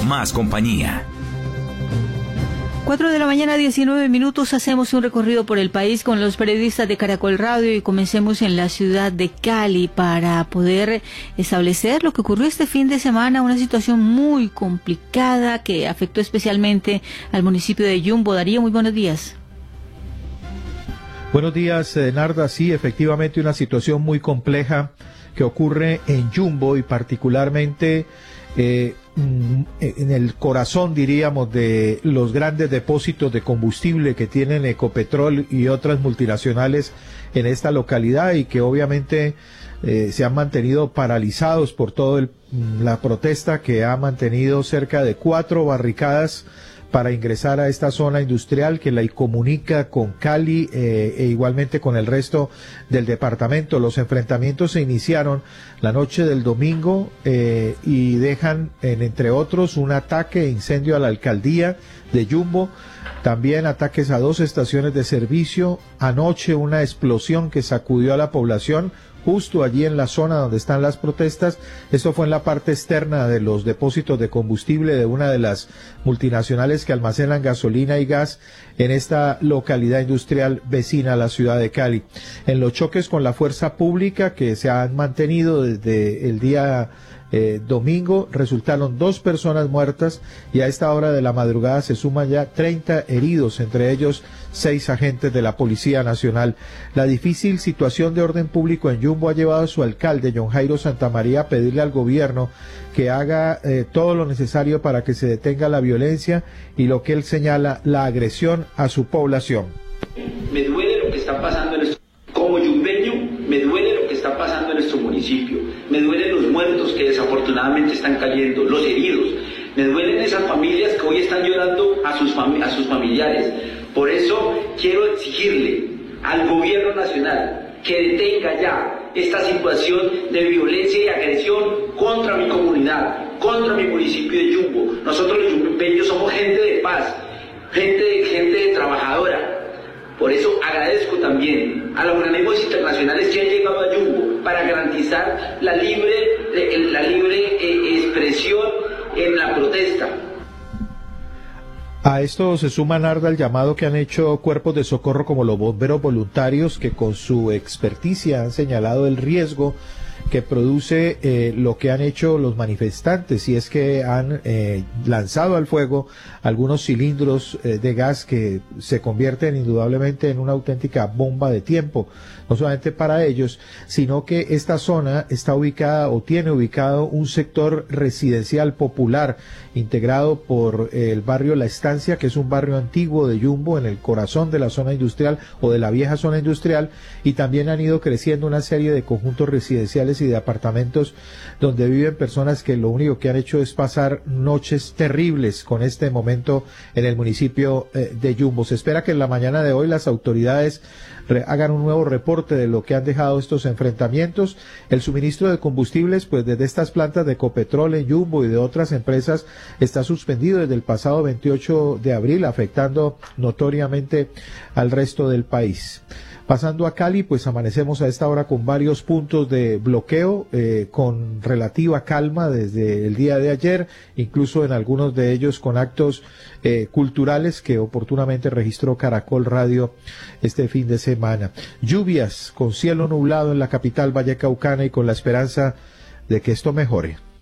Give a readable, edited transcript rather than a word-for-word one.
más compañía. 4 de la mañana, 19 minutos, hacemos un recorrido por el país con los periodistas de Caracol Radio y comencemos en la ciudad de Cali para poder establecer lo que ocurrió este fin de semana, una situación muy complicada que afectó especialmente al municipio de Yumbo. Darío, muy buenos días. Buenos días, Narda. Sí, efectivamente una situación muy compleja que ocurre en Yumbo y particularmente en el corazón, diríamos, de los grandes depósitos de combustible que tienen Ecopetrol y otras multinacionales en esta localidad y que obviamente se han mantenido paralizados por toda la protesta que ha mantenido cerca de 4 barricadas para ingresar a esta zona industrial que la comunica con Cali e igualmente con el resto del departamento. Los enfrentamientos se iniciaron la noche del domingo y dejan, entre otros, un ataque e incendio a la alcaldía de Yumbo, también ataques a 2 estaciones de servicio, anoche una explosión que sacudió a la población justo allí en la zona donde están las protestas. Esto fue en la parte externa de los depósitos de combustible de una de las multinacionales que almacenan gasolina y gas en esta localidad industrial vecina a la ciudad de Cali. En los choques con la fuerza pública que se han mantenido desde el día domingo, resultaron 2 personas muertas y a esta hora de la madrugada se suman ya 30 heridos, entre ellos 6 agentes de la Policía Nacional. La difícil situación de orden público en Yumbo ha llevado a su alcalde, John Jairo Santamaría, a pedirle al gobierno que haga todo lo necesario para que se detenga la violencia y lo que él señala, la agresión a su población. Me duele lo que está pasando como yumbeño, me duele lo que está pasando en nuestro municipio, me duelen los muertos que desafortunadamente están cayendo, los heridos, me duelen esas familias que hoy están llorando a sus familiares. Por eso quiero exigirle al gobierno nacional que detenga ya esta situación de violencia y agresión contra mi comunidad, contra mi municipio de Yumbo. Nosotros los yumbeños somos gente de paz, gente trabajadora. Por eso agradezco también a los organismos internacionales que han llegado a Yumbo para garantizar la libre expresión en la protesta. A esto se suma, Narda, el llamado que han hecho cuerpos de socorro como los bomberos voluntarios, que con su experticia han señalado el riesgo que produce lo que han hecho los manifestantes, y es que han lanzado al fuego algunos cilindros de gas que se convierten indudablemente en una auténtica bomba de tiempo, no solamente para ellos, sino que esta zona está ubicada o tiene ubicado un sector residencial popular integrado por el barrio La Estancia, que es un barrio antiguo de Yumbo en el corazón de la zona industrial o de la vieja zona industrial, y también han ido creciendo una serie de conjuntos residenciales y de apartamentos donde viven personas que lo único que han hecho es pasar noches terribles con este momento en el municipio de Yumbo. Se espera que en la mañana de hoy las autoridades hagan un nuevo reporte de lo que han dejado estos enfrentamientos. El suministro de combustibles, pues desde estas plantas de Ecopetrol en Yumbo y de otras empresas, está suspendido desde el pasado 28 de abril, afectando notoriamente al resto del país. Pasando a Cali, pues amanecemos a esta hora con varios puntos de bloqueo, con relativa calma desde el día de ayer, incluso en algunos de ellos con actos culturales que oportunamente registró Caracol Radio este fin de semana. Lluvias con cielo nublado en la capital vallecaucana y con la esperanza de que esto mejore.